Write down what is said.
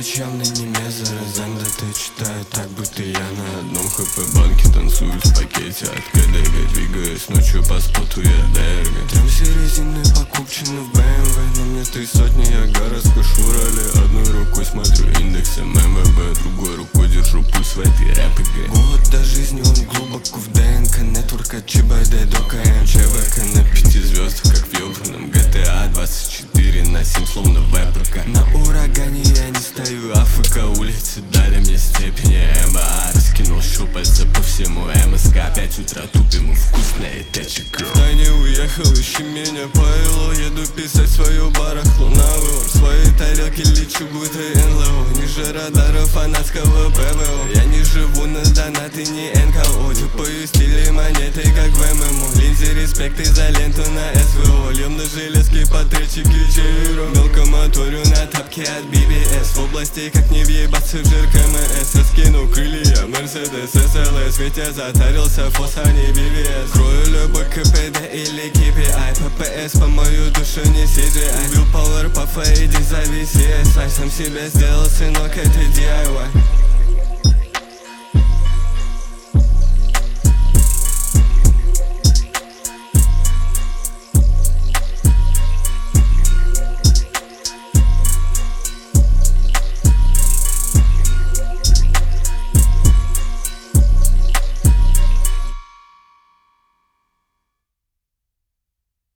ночь явно не мезера. Земля читаю так, будто я на одном хп-банке. Танцую в пакете от КДГ, двигаюсь ночью по споту, я ДРГ. Там все резины покупчены в БМВ, но мне 300, я городской шурали. Одной рукой смотрю индекс ММВБ, другой рукой держу пульс в этой рэп-игре. Голод до жизни, он глубоко в ДНК. Нетворк от ЧБД до КМ, ЧВК на 5 звезд, как в ёбаном GTA 24/7, словно ВПК. На урагане я не стою, АФК. Улицы дали мне степени МБА. Раскинул щупальца по всему МСК. 5 утра тупим, вкусная ТЧК. В тайне уехал, ищи меня по ИЛО. Еду писать свое барахло на вывор. Свои тарелки лечу, будто НЛО. Ниже радара фанатского ПВО. Я не живу на донаты, не НКО. Тупую стили монеты, как в ММО. Линзи, респект и за ленту на СВО. Льем на железки по тречике Чиро. Мелко моторю на тапке от BBS. В области как не въебаться в жир КМС. Раскинул крылья, Мерседес, СЛС. Ведь я затарился, фос, а не BBS. Крою любой КПД или KPI. ППС по мою душу не CGI. Убил Power по фейде, завис CSI. Сам себя сделал, сынок, это DIY.